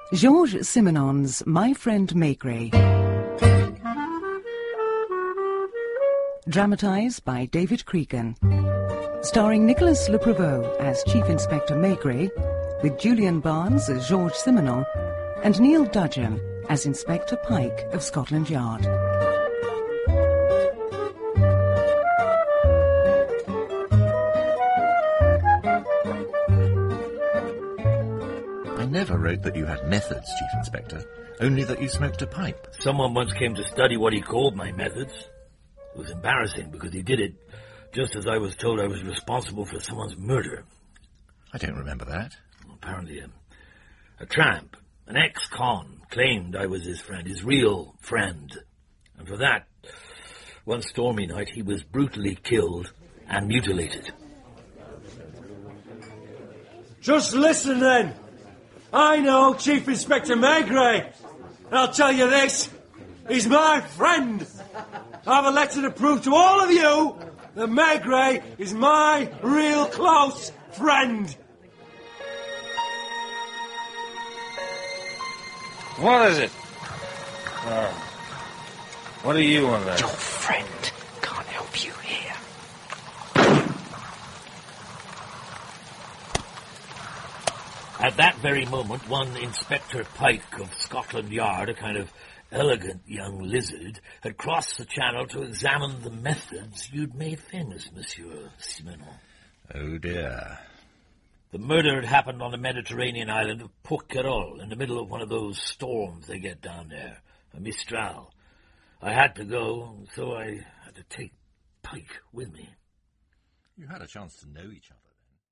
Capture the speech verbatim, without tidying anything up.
Georges Simenon's My Friend Maigret. Dramatised by David Cregan. Starring Nicholas Le Prevost as Chief Inspector Maigret, with Julian Barnes as Georges Simenon and Neil Dudgeon as Inspector Pike of Scotland Yard. I never wrote that you had methods, Chief Inspector, only that you smoked a pipe. Someone once came to study what he called my methods. It was embarrassing because he did it just as I was told I was responsible for someone's murder. I don't remember that. Apparently a, a tramp, an ex-con, claimed I was his friend, his real friend. And for that, one stormy night, he was brutally killed and mutilated. Just listen then. I know Chief Inspector Maigret. And I'll tell you this, he's my friend. I have a letter to prove to all of you that Maigret is my real close friend. What is it? Uh, what do you want there? Your friend can't help you here. At that very moment, one Inspector Pike of Scotland Yard, a kind of elegant young lizard, had crossed the channel to examine the methods you'd made famous, Monsieur Simenon. Oh, dear. The murder had happened on the Mediterranean island of Porquerolles, in the middle of one of those storms they get down there, a Mistral. I had to go, so I had to take Pike with me. You had a chance to know each other.